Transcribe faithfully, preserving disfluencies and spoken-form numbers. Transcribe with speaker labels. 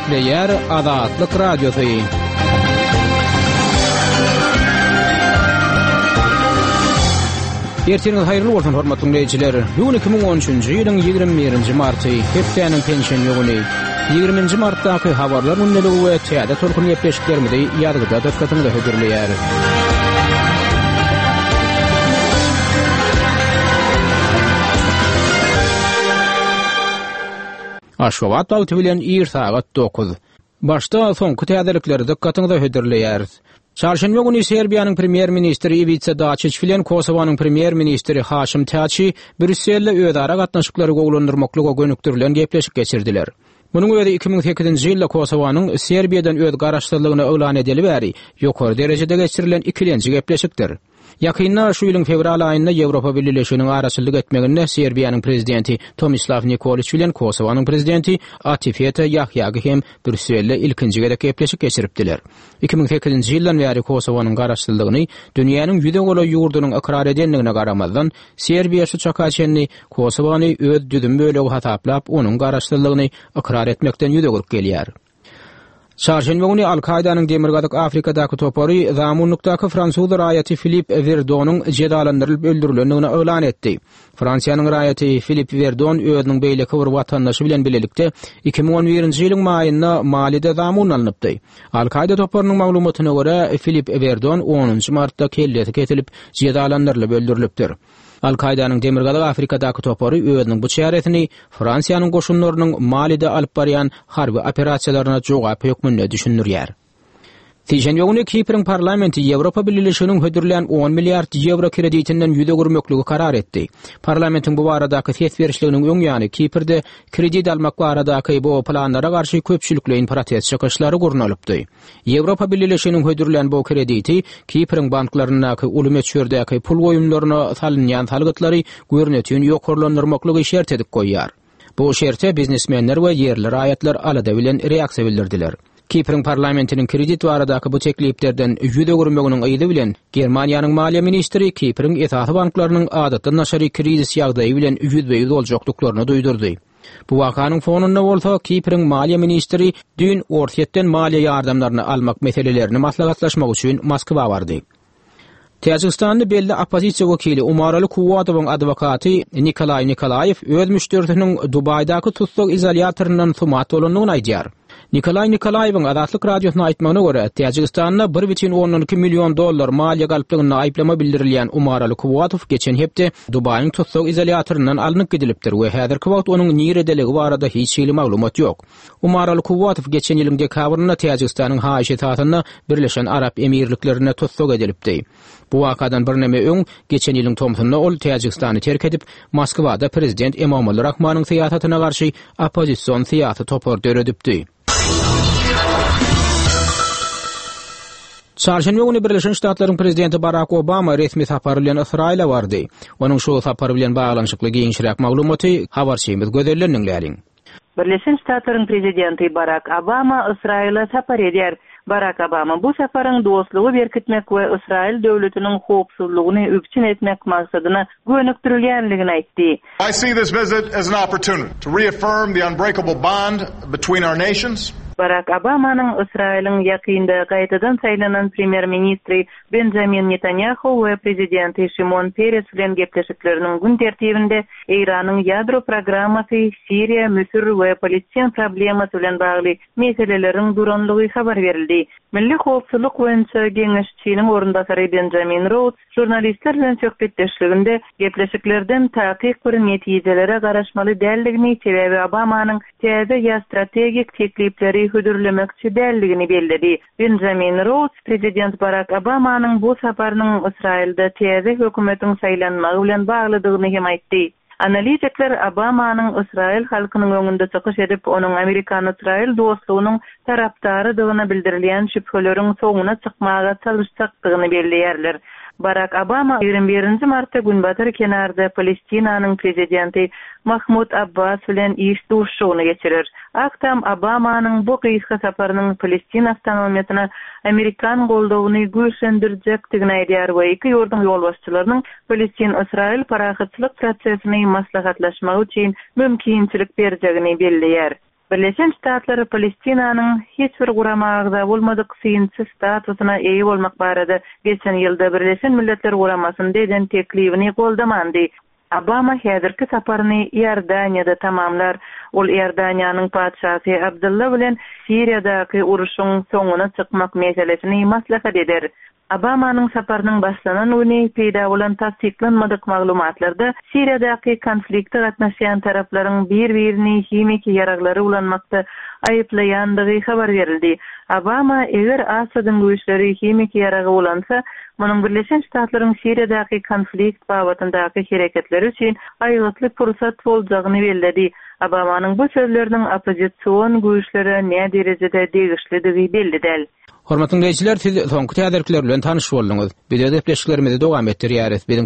Speaker 1: Eýär Azatlyk Radiosy. Erteniň haýyrly bolsun hormatly dinleýijiler. Bugün iki ming on üçinji ýylyň ýygrimi birinji marty, hepdeniň pensiýa ýylyny. ýygrimiňji martdaky habarlar gündəligi we täze tolkun ýepleşiklerimizi ýadyda dikkatinizi hödürleýär. Aşgabat wagty bilen ýer sagat dokuz. Başda soňky täzelikleri dikkatinizi hödürleýär. Çarşamba günü Serbiýanyň premier ministri Ivica Dačić bilen Kosowanyň premier ministri Haşim Tači Brüsselde öýdara gatnaşyklary gowlandyrmaklyga gönükdirilen gepleşik geçirdiler. Munyň öýde iki ming sekizinji ýylda Kosowanyň Serbiýadan öýd garaşdyrlygyny öwlan edeli bäri ýokary derejede geçirilen ikilenji gepleşikdir. Yakynda şu ýylyň fevral aýynda Ýewropa Birleşiginiň araçylyk etmeginde Serbiýanyň prezidenti Tomislav Nikolić bilen Kosowanyň prezidenti Atifete Ýahýagy hem Brüsselde ilkinji gedek gepleşik geçiripdiler. iki ming sekizinji ýyldan bäri Kosowanyň garaşdyrlygyny dünýäniň ýüze gola ýurdanyň ikrar edenligine garamazdan Serbiýa şu çakaçenni Kosowany öz düzüm bölegi hataplap onuň garaşdyrlygyny ikrar etmekden ýüze gurup gelýär. Çarşamba günü Al-Kaidanyň demirgadyk Afrikadaky topary zamanlykdaky Fransuz raýaty Philippe Verdonyň jedalandyrylyp öldürilendigini öwlan etdi. Fransiýanyň raýaty Philippe Verdon özüniň beýleki bir watandaşy bilen bilelikde iki ming on birinji ýylyň maýynda Malide zamun alınıpdy. Al-Kaida toparynyň maglumatyna görä Philippe Verdon onunji martda kelleti ketilip jedalandyrylyp öldürilipdir. Al-Kaidanyň demirgadyk Afrikadaky topary özüniň bu çäretini Fransiýanyň goşunlarynyň Malide alyp barýan harby operasiýalaryna jogap hökmünde düşünürýär. Sejende günü Kiprň parlamenti Ýewropa Birleşiginiň hödürlen on milliard euro kreditinden ýüze gurmakligi karar etdi. Parlamentiň bu baradaky ses berişliginiň öň ýany Kiprde kredit almak baradaky bu planlara garşy köpçülikleýin protest çykyşlary gurnalypdy. Ýewropa Birleşiginiň hödürlen bu krediti Kiprň banklarynaky ulymet çördäki pul goýumlaryna salynýan salgytlary görnetýän ýokarlandyrmaklygy şert edip goýýar. Bu şerte biznesmenler we ýerli raýatlar alada bilen reaksiýa bildirdiler. Kiprň parlamentiniň kredit baradaky bu tekliplerden ýüze gurmaganyň aýdy bilen Germaniýanyň maliýe ministri Kiprň esasy banklarynyň adatdan naşary kredit ýagdaýy bilen ýüzbe ýüz boljakdyklaryny duýdurdy. Bu wakanyň fonunda bolsa Kiprň maliýe ministri dün ortaýetden maliýe ýardamlaryny almak meselelerini maslahatlaşmak üçin Moskwa bardy. Täjikistanyň belli opozisiýa wekili Umaraly Kuwatowyň adwokaty Nikolay Nikolayev öz müşterisiniň Dubaydaky tutsak izolýatorundan sumat bolanlygyny aýdýar. Nikolay Nikolayewiň Azatlyk Radiosyna aýtmagyna görä, Täjikistanda bir buçuk on iki million dollar maliýe galplygyny aýplama bildirilýän Umaraly Kuwatow geçen hepde Dubaýyň tutsak izolýatorundan alınıp gidilipdir we häzirki wagt onuň niredeligi barada hiç şeýle maglumat ýok. Umaraly Kuwatow geçen ýylyň dekabryna Täjikistanyň haýyşy tatyna Birleşen Arap Emirliklerine tutsak edilipdi. Bu wakadan bir näme öň geçen ýylyň tomsunda ol Täjikistany terk edip Moskwada prezident Emomali Rahmanyň syýasatyna garşy opozisiýon syýasy topar döredipdi. Çarşamba günü Birleşen Ştatlaryň prezidenti Barack Obama resmi sapar bilen Israýla bardy. Onuň şu sapar bilen baglanyşykly giňişirek maglumaty habarçymiz gözellendiňläriň.
Speaker 2: Birleşen Ştatlaryň prezidenti Barack Obama Israýla sapar edýär. Barack Obama bu saparyň dostlugy berkitmek we Israýl döwletiniň howpsuzlygyny ökçün etmek maksadyna gönükdirilýänligini aýtdy.
Speaker 3: I see this visit as an opportunity to reaffirm the unbreakable bond between our nations.
Speaker 2: Barack Obamanyň Israýlyň ýakynda gaýtadan saýlanan premier ministri Benjamin Netanyahu we prezidenti Shimon Peres bilen gepleşikleriniň gün tertibinde Iranyň ýadro programmasy, Siriýa, Misir we Palestin problemasy bilen bagly meseleleriň duranlygy habar berildi. Milli howpsuzlyk boýunça geňeşçiniň orundasary Benjamin Rhodes jurnalistler bilen söhbetdeşliginde gepleşiklerden taýyk bir netijelere garaşmaly däldigini sebäbi Obamanyň täze ýa strategik teklipleri hödürlemekçi däldigini bellädi. Benjamin Rhodes prezident Barack Obamanyň bu saparynyň Israýlda täze hökümetiň saýlanmagy bilen baglydygyny hem aýtdy. Analitikler Obamanyň Israýl halkynyň öňünde çykyş edip onuň Amerikan-Israýl dostlugynyň tarapdarydygyny bildirilýän şüpheleriň soňuna çykmaga çalışjakdygyny belläýärler. Barack Obama ýygrimi birinji martda Günbatyr kenarda Palestinanyň prezidenti Mahmud Abbas bilen iş duruşugyny geçirir. Aktam Obamanyň bu gysga saparynyň Palestin awtonomiýatyna Amerikan goldawyny güýçlendirjekdigini aýdýar we iki ýurdun ýolbaşçylarynyň Palestin-Israýl parahatçylyk prosesini maslahatlaşmak üçin mümkinçilik berjegini belläýär. Birleşen Ştatlar Palestinanyň hiç bir guramagda bolmadyk synçy statusyna eýe bolmak barada geçen ýylda Birleşen Milletler Guramasyny deden teklifini goldamandy. Obama häzirki saparyny Ýordaniýada tamamlar. Ol Ýordaniýanyň padşasy Abdullah bilen Siriýadaky uruşyň soňuna çykmak meselesini maslahat eder. Obamanyň saparynyň başlanan güni peýda bolan tasdiklanmadyk maglumatlarda Siriýadaky konflikte gatnaşan taraplaryň bir-birini himiki ýaraglary ulanmakda aýyplaýandygy habar berildi. Obama eger Asadyň güýçleri himiki ýaragy ulansa, munyň Birleşen Ştatlaryň Siriýadaky konflikt babatyndaky hereketleri üçin aýytly pursat boljagyny bellädi. Obamanyň bu sözleriniň opozisiýon güýçlere näme derejede degişlidigi belli däl.
Speaker 1: Hormatly dinleýijiler, siz soňky täderlikler bilen tanyş boldunuz. Video depleşiklerimizi dowam etdirýäris.